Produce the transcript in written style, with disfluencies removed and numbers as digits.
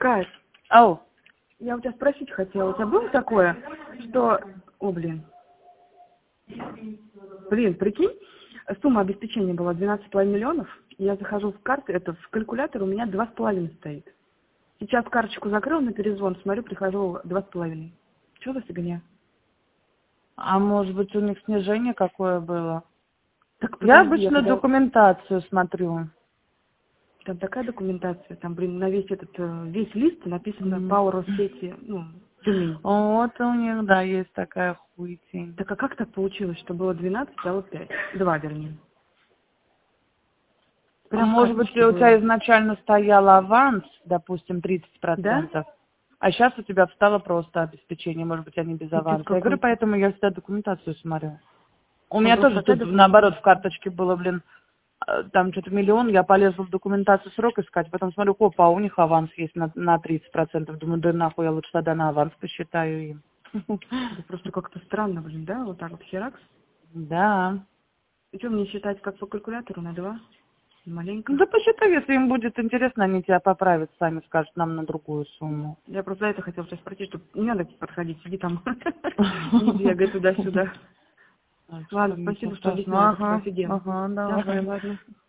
Кать, Ау. я у тебя спросить хотела. У тебя было такое, что... О, блин. Прикинь, сумма обеспечения была 12,5 миллионов. Я захожу в карту, в калькулятор у меня 2,5 стоит. Сейчас карточку закрыл на перезвон, смотрю, прихожу 2,5. Что за фигня? А может быть, у них снижение какое было? Так, Я подожди, обычно документацию смотрю. Там такая документация, там, блин, на весь лист написано Power Россети, Тюмень. Вот у них, да, есть такая хуетень. Так а как так получилось, что было 12, стало 5? 2, вернее. Прям в Может быть, карточке у тебя было. изначально стоял аванс, допустим, 30%, Да? а сейчас у тебя встало просто обеспечение, может быть, они без Пипец аванса. Я говорю, какой-то. поэтому я всегда документацию смотрю. У Там меня просто тоже такая тут, наоборот, в карточке было, блин, там что-то миллион, я полезла в документацию срок искать, потом смотрю, опа, а у них аванс есть на 30%. Думаю, да нахуй, я лучше тогда на аванс посчитаю им. Это просто как-то странно, блин, да? Вот так вот херакс. Да. И что, мне считать как по калькулятору на 2? Маленько. Да посчитай, если им будет интересно, они тебя поправят сами, скажут нам на другую сумму. Я просто за это хотела сейчас спросить, чтобы не надо подходить, сиди там, не бегай туда-сюда. Ладно, спасибо, что объяснила, это офигенно. Ага, давай. Давай, ладно.